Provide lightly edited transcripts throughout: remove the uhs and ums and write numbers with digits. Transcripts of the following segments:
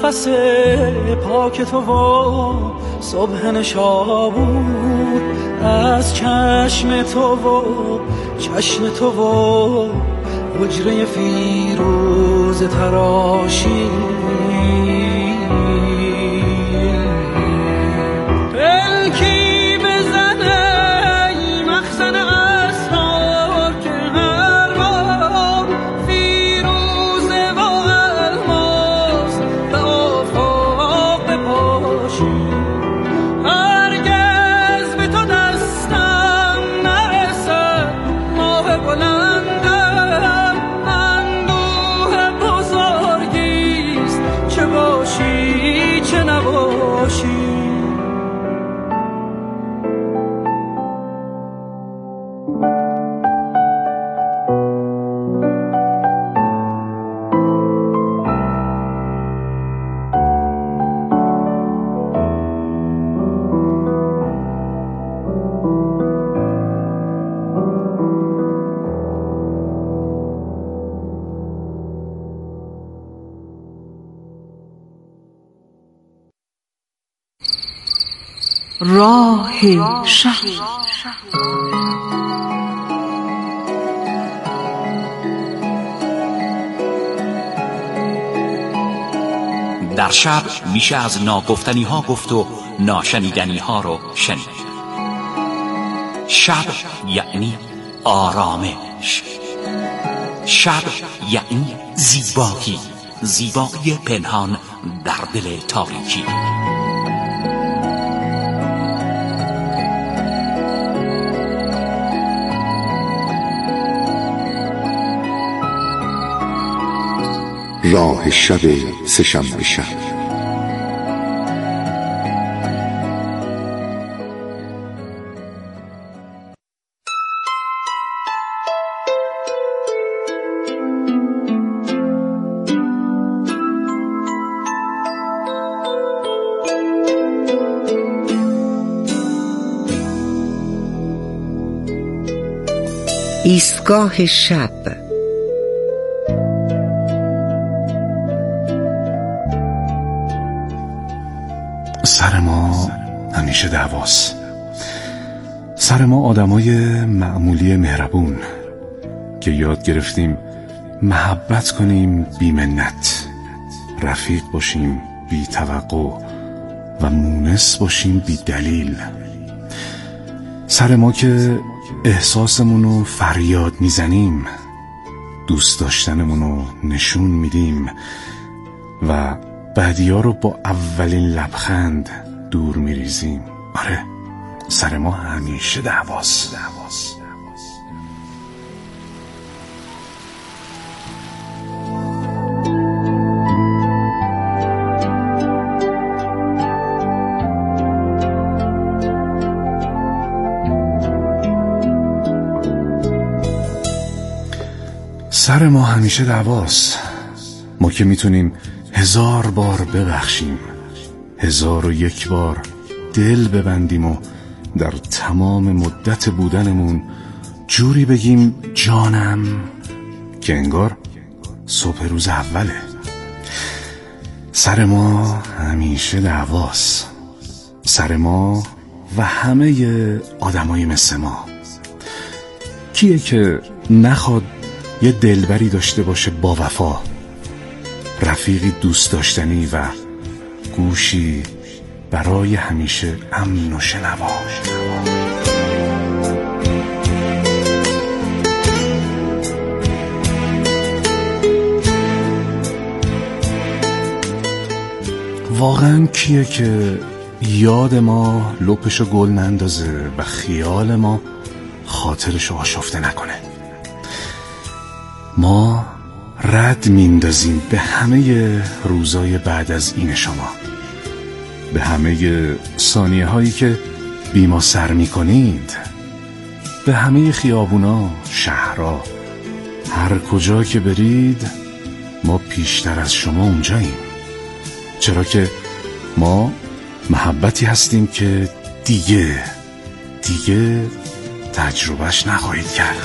نفس پاک تو و صبح نشابور، از چشم تو و چشم تو و حجره فیروز تراشی، پلکی بزنه ای مخزن اسرار که هر بار فیروزه و الماس به آفاق بپاشی، هرگز به تو دستم نرسد ماه بلندم، اندوه بزرگیست چه باشی چه نباشی. راه شب. در شب میشه از ناگفتنی ها گفت و ناشنیدنی ها رو شنید. شب یعنی آرامش، شب یعنی زیبایی، زیبایی پنهان در دل تاریکی. راه شب سه‌شنبه شب. ایستگاه شب. سر ما همیشه دعواست. سر ما آدمای معمولی مهربون که یاد گرفتیم محبت کنیم بی منت، رفیق باشیم بی توقع و مونس باشیم بی دلیل. سر ما که احساسمونو فریاد میزنیم، دوست داشتنمونو نشون میدیم و بعدیا رو با اولین لبخند دور میریزیم. آره، سر ما همیشه دعواست. سر ما همیشه دعواست. ما که میتونیم 1000 بار ببخشیم، 1001 بار دل ببندیم و در تمام مدت بودنمون جوری بگیم جانم که انگار صبح روز اوله. سر ما همیشه دعواست. سر ما و همه آدمای مثل ما. کیه که نخواد یه دلبری داشته باشه با وفا، رفیقی دوست داشتنی و گوشی برای همیشه امن و شنوا. واقعا کیه که یاد ما لپشو گل نندازه و خیال ما خاطرشو آشفته نکنه؟ ما رد میندازیم به همه روزای بعد از این شما، به همه ثانیه هایی که بی ما سر میکنید، به همه خیابونا، شهرها، هر کجا که برید ما پیشتر از شما اونجاییم. چرا که ما محبتی هستیم که دیگه تجربهش نخواهید کرد.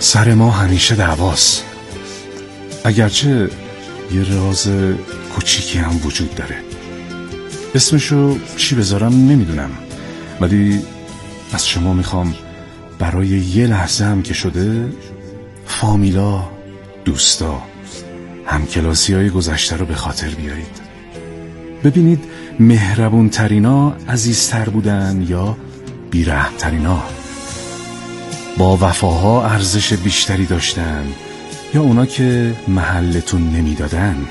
سر ما همیشه دعواست، اگرچه یه راز کوچیکی هم وجود داره. اسمشو چی بذارم نمیدونم، ولی از شما میخوام برای یه لحظه هم که شده فامیلا، دوستا، همکلاسی‌های گذشته رو به خاطر بیارید. ببینید مهربون ترینا عزیزتر بودن یا بیرحم ترینا؟ با وفاها ارزش بیشتری داشتن یا اونا که محلتون نمیدادن؟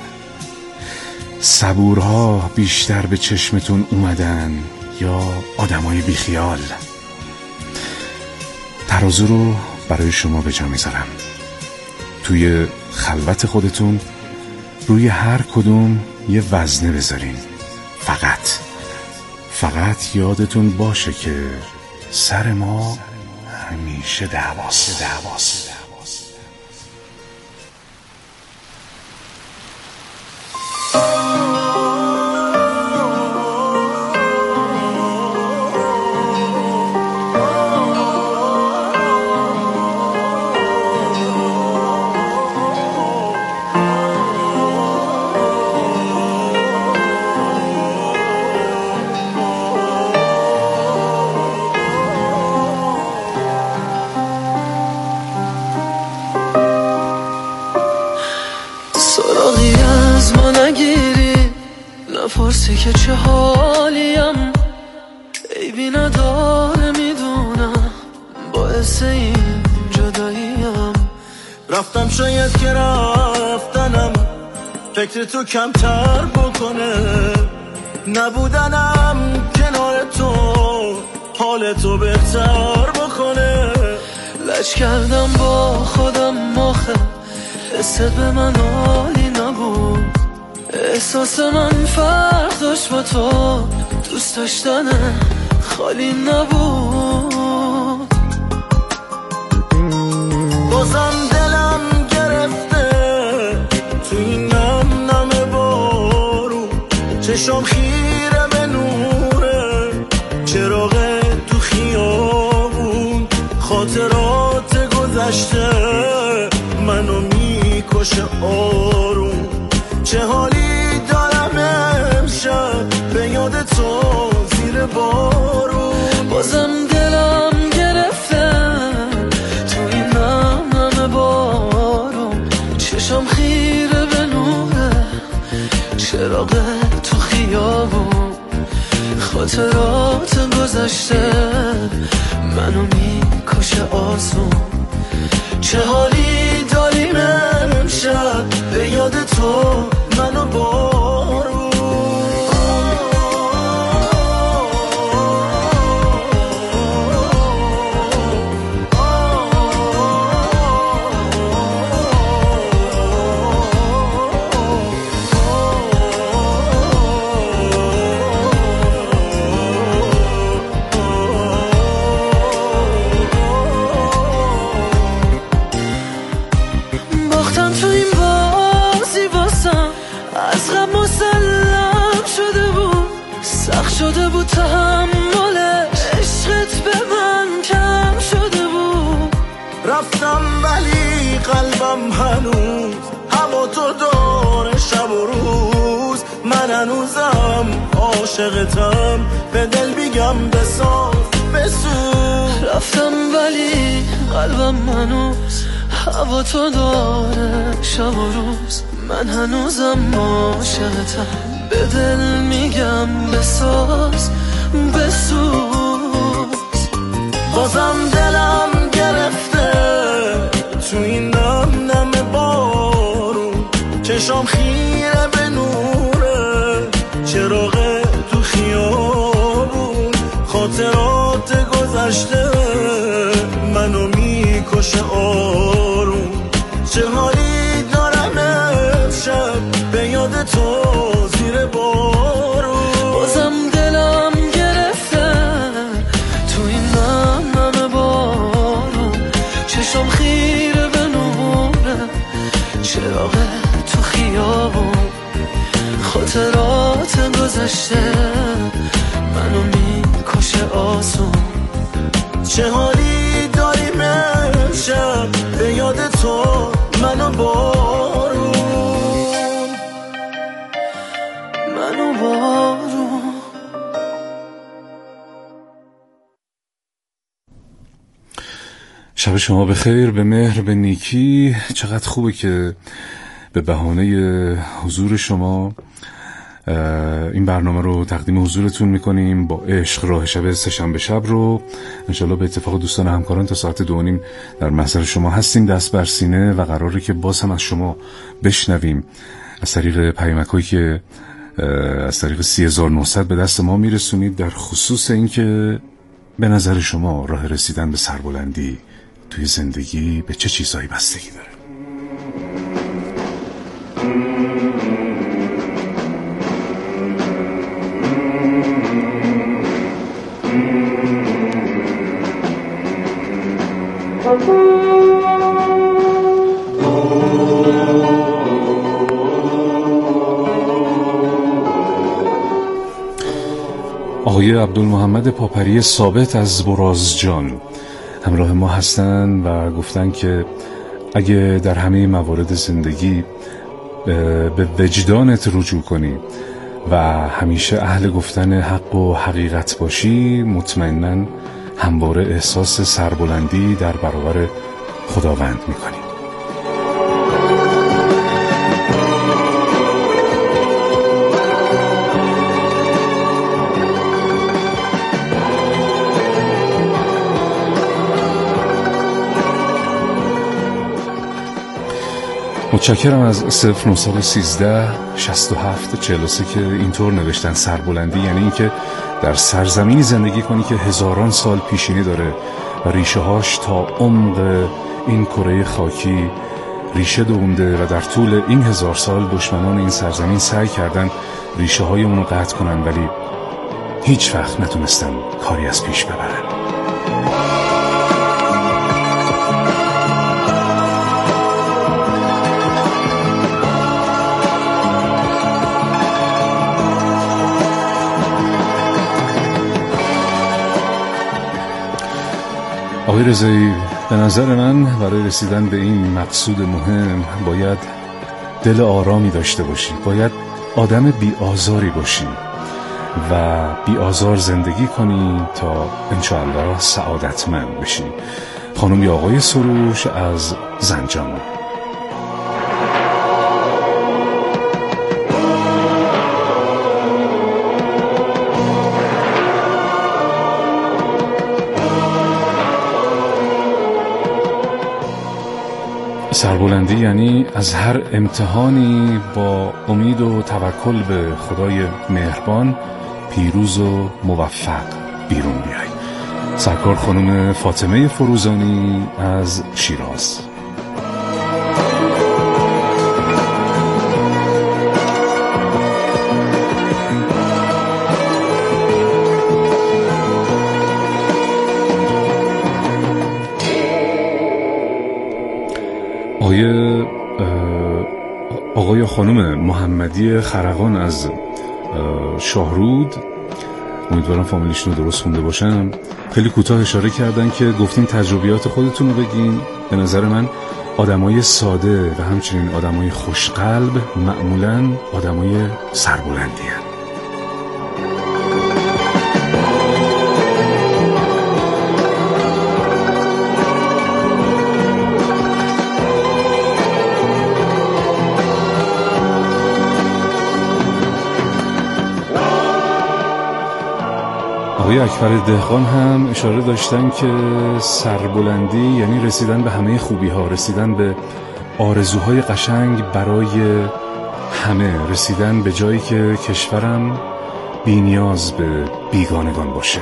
صبورها بیشتر به چشمتون اومدن یا آدمای بیخیال؟ ترازو رو برای شما به جا میذارم. توی خلوت خودتون روی هر کدوم یه وزنه بذارین. فقط یادتون باشه که سر ما همیشه دعواست. سراغی از ما نگیری، نپرسی که چه حالیم، عیبی نداره میدونم، باعث این جداییم. رفتم شاید که رفتنم فکر تو کمتر بکنه، نبودنم کنار تو حال تو بهتر بکنه. لج کردم با خودم آخه حست به من حالی نبود، احساس من فرق داشت با تو، دوست داشتن خالی نبود. بازم دلم گرفته تو این نم بارون، چشم خیره به نوره چراغ تو خیابون، خاطرات گذشته منو میکشه آروم. چه حالی دارم امشب به یاد تو زیر بارون. بازم دلم گرفته تو این نم بارون، چشم خیره به نوره چراغ تو خیابون، خاطرات گذشته منو میکشه آسون. چه حالی داریم امشب به یاد تو منو بارون. باختم تو این بازی واسم، از غم مسلم شده بود، سخت شده بود تحمل عشقت به من کم شده بود. رفتم ولی قلبم هنوز هوا تو داره شب و روز، من هنوزم عاشقتم، به دل بیگم بساز بسوز. رفتم ولی قلبم هنوز هوا تو داره شب و روز، من هنوزم عاشقتم، به دل میگم بساز بسوز. بازم دلم گرفته تو این نم بارون، چشم خیره به نوره چراغ تو خیابون، خاطرات گذشته منو میکشه آروم. چه حالی دارم امشب به یاد تو زیر بارون. بازم دلم گرفته تو این نم بارون، چشم خیره به نوره چراغ تو خیابون، خاطرات گذشته منو میکشه آسون. چه حالی داریم امشب به شب شما بخیر، به مهر، به نیکی. چقدر خوبه که به بهانه حضور شما این برنامه رو تقدیم حضورتون میکنیم. با عشق راه شب سه‌شنبه شب رو انشالله به اتفاق دوستان همکاران تا ساعت 2:30 در محضر شما هستیم، دست بر سینه، و قراره که باز هم از شما بشنویم از طریق پیامک‌هایی که از طریق 3900 به دست ما میرسونید، در خصوص اینکه به نظر شما راه رسیدن به سربلندی توی زندگی به چه چیزایی بستگی داره. آقای عبدالمحمد پاپری ثابت از برازجان همراه ما هستن و گفتن که اگه در همه موارد زندگی به وجدانت رجوع کنی و همیشه اهل گفتن حق و حقیقت باشی، مطمئناً همواره احساس سربلندی در برابر خداوند میکنی. متشکرم از 0913 67 43 که اینطور نوشتن: سربلندی یعنی این که در سرزمینی زندگی کنی که هزاران سال پیشینی داره و ریشه هاش تا عمق این کره خاکی ریشه دونده و در طول این 1000 سال دشمنان این سرزمین سعی کردن ریشه های اونو قطع کنن، ولی هیچ وقت نتونستن کاری از پیش ببرن. آقای رضایی، به نظر من برای رسیدن به این مقصود مهم باید دل آرامی داشته باشی، باید آدم بی‌آزاری باشی و بی‌آزار زندگی کنی تا انشاءالله سعادتمند بشی. خانم یا آقای سروش از زنجان. سربلندی یعنی از هر امتحانی با امید و توکل به خدای مهربان پیروز و موفق بیرون بیای. سرکار خانم فاطمه فروزانی از شیراز. آقای خانم محمدی خرقان از شاهرود، امیدوارم فامیلیشون رو درست خونده باشم، خیلی کوتاه اشاره کردن که گفتین تجربیات خودتون رو بگین. به نظر من آدمای ساده و همچنین آدمای خوشقلب معمولاً آدمای سربلندی هستند. آقای اکبر دهقان هم اشاره داشتن که سربلندی یعنی رسیدن به همه خوبی ها، رسیدن به آرزوهای قشنگ برای همه، رسیدن به جایی که کشورم بی نیاز به بیگانگان باشه.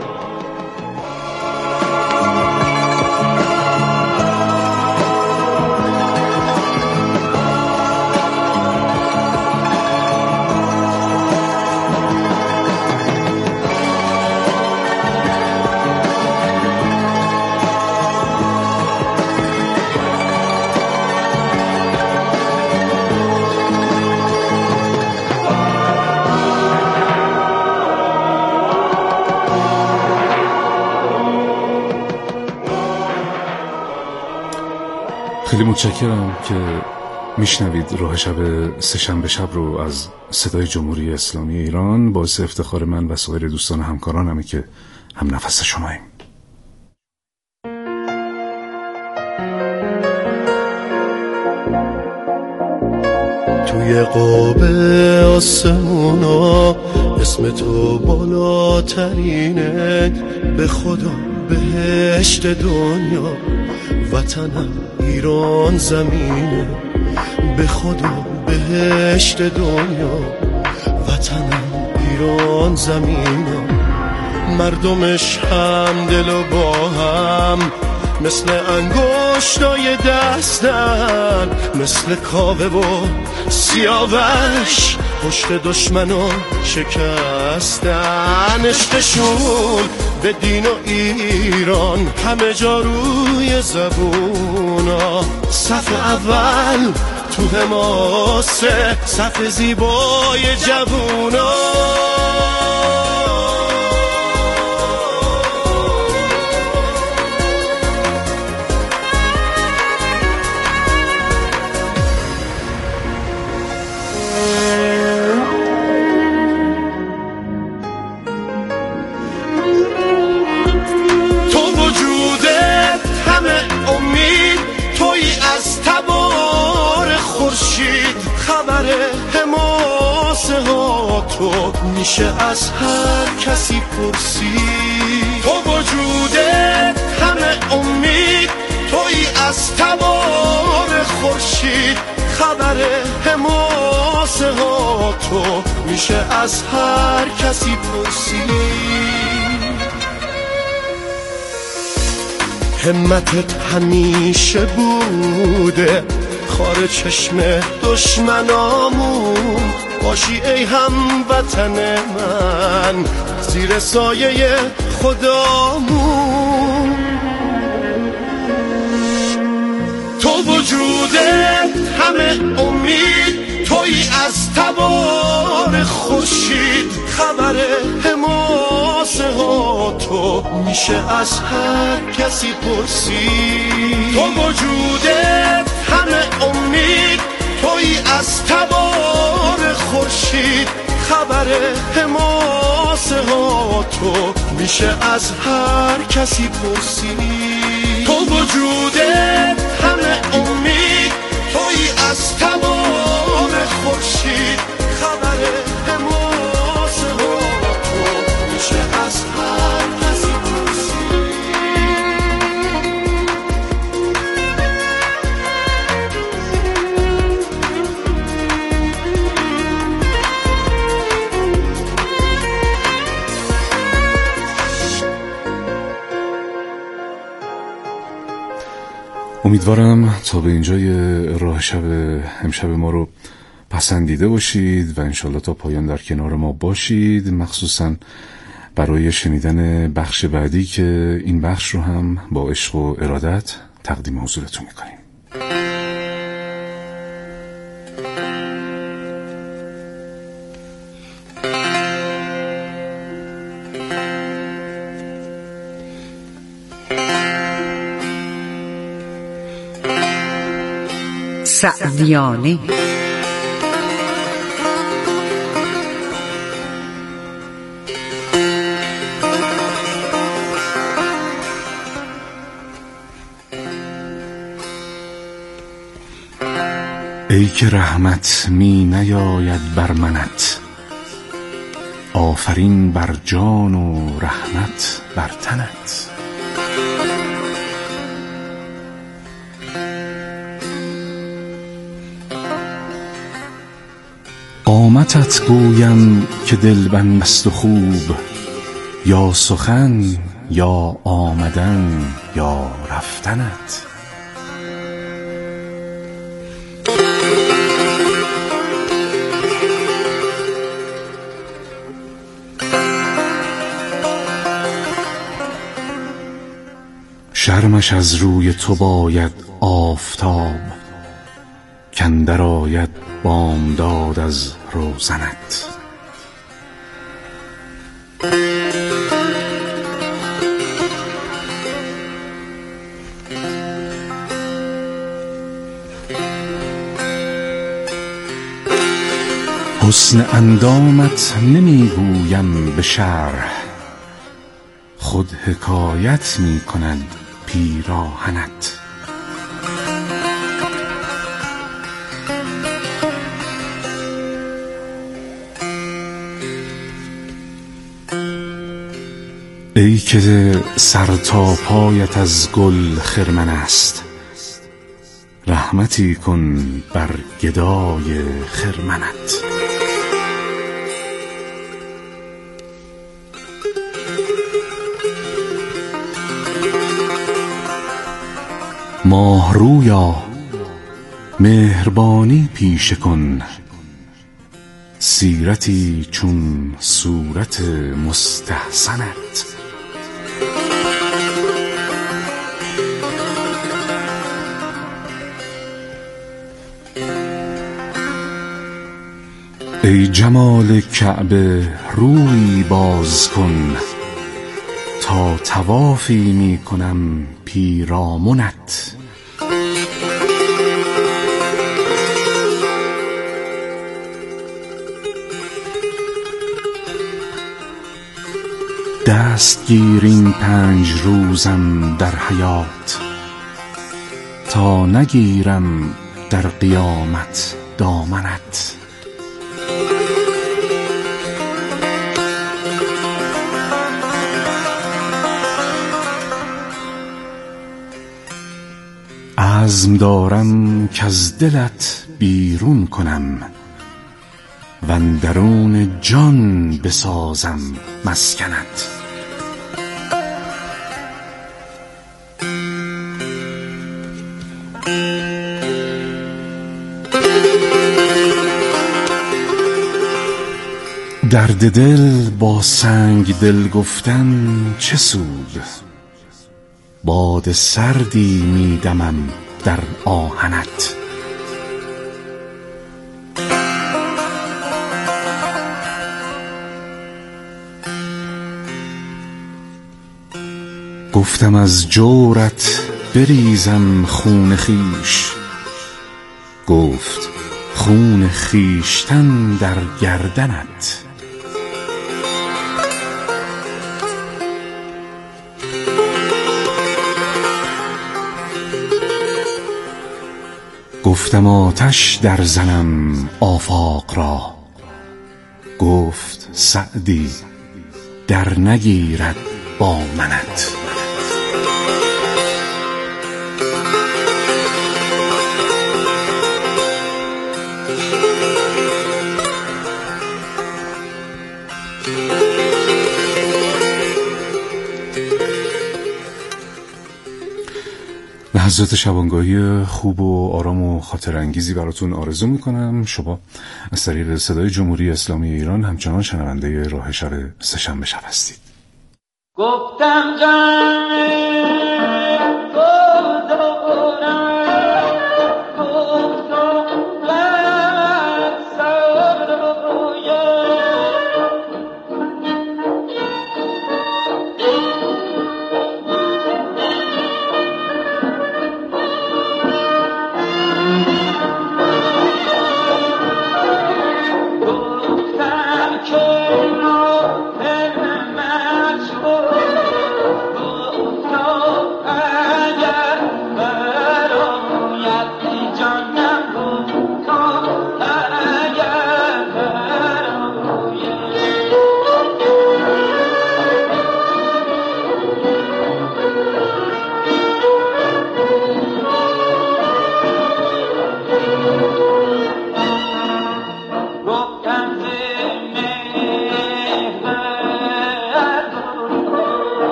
خیلی متشکرم که میشنوید راه شب سه‌شنبه شب رو از صدای جمهوری اسلامی ایران. باعث افتخار من و سایر دوستان همکارانمه که هم نفس شماییم. روی قاب آسمونا اسم تو بالاترینه. به خدا بهشت دنیا وطنم ایران زمینه. به خدا بهشت دنیا وطنم ایران زمینه. مردمش هم دل و با هم مثل انگشتای دستن، مثل کاوه و سیاوش پشت دشمنو شکستن. عشقشون به دین و ایران همه جا روی زبونا. صف اول تو حماسه، صف زیبای جوونا. خبر حماسه ها تو میشه از هر کسی پرسید. تو وجودت همه امید، توی از تبار خورشید. خبر حماسه ها تو میشه از هر کسی پرسید. همتت همیشه بوده خار چشم دشمنامون. باشی ای هموطن من زیر سایه خدامون. تو وجودت همه امید، توی از تبار خورشید. خبر حماسه ها تو میشه از هر کسی پرسید. تو وجودت همه امید، توی از تبار خورشید. خبر حماسه ها تو میشه از هر کسی پرسید. تو وجودت همه امید، توی از تبار خورشید. خبر حماسه ها تو میشه از هر کسی پرسید. امیدوارم تا به اینجای راه شب امشب ما رو پسندیده باشید و انشالله تا پایان در کنار ما باشید، مخصوصا برای شنیدن بخش بعدی که این بخش رو هم با عشق و ارادت تقدیم حضورتون میکنیم. سعدیانه ای که رحمت می نیاید بر منت، آفرین بر جان و رحمت بر تنت. قامتت گویم که دلبند است و خوب، یا سخن یا آمدن یا رفتنت. شرمش از روی تو باید آفتاب، کاندر آید بامداد از روزنت. حسن اندامت نمیگویم به شرح، خود حکایت می کند پیراهنت. که سر تا پایت از گل خرمن است، رحمتی کن بر گدای خرمنت. ماه رویا مهربانی پیشه کن، سیرتی چون صورت مستحسنت. ای جمال کعبه روی باز کن، تا طوافی می کنم پیرامونت. دست گیر این 5 روزم در حیات، تا نگیرم در قیامت دامنت. عزم دارم که از دلت بیرون کنم، واندرون جان بسازم مسکنت. درد دل با سنگ دل گفتن چه سود، باد سردی میدمم در آهنت. گفتم از جورت بریزم خون خویش، گفت خون خویشتن در گردنت. گفتم آتش در زنم آفاق را، گفت سعدی در نگیرد با منت. لحظات شبانگاهی خوب و آرام و خاطر انگیزی براتون آرزو میکنم. شما از طریق صدای جمهوری اسلامی ایران همچنان شنونده راه شب سه‌شنبه شب هستید. گفتم جان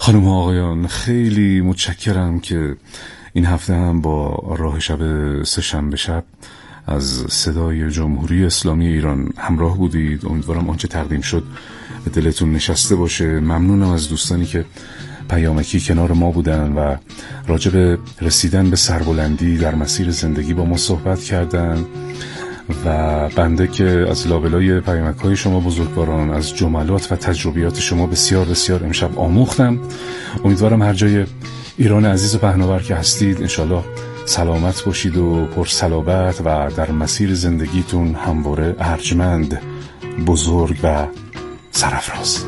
خانم و آقایان، خیلی متشکرم که این هفته هم با راه شب سه‌شنبه شب از صدای جمهوری اسلامی ایران همراه بودید. امیدوارم آنچه تقدیم شد به دلتون نشسته باشه. ممنونم از دوستانی که پیامکی کنار ما بودن و راجع به رسیدن به سربلندی در مسیر زندگی با ما صحبت کردن و بنده که از لابلای پیامک‌های شما بزرگواران، از جملات و تجربیات شما بسیار بسیار امشب آموختم. امیدوارم هر جای ایران عزیز و پهناور که هستید انشالله سلامت باشید و پرصلابت و در مسیر زندگیتون همواره ارجمند، بزرگ و سرافراز.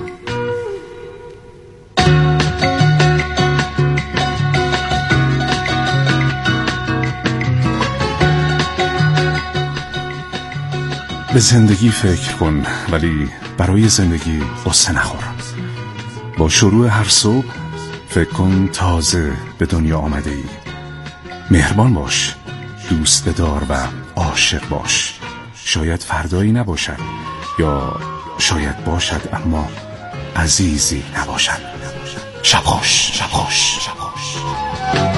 به زندگی فکر کن ولی برای زندگی قصه نخور. با شروع هر صبح فکر کن تازه به دنیا آمده ای. مهربان باش، دوست بدار و عاشق باش. شاید فردایی نباشد یا شاید باشد اما عزیزی نباشد. شب خوش، شب خوش، شب خوش.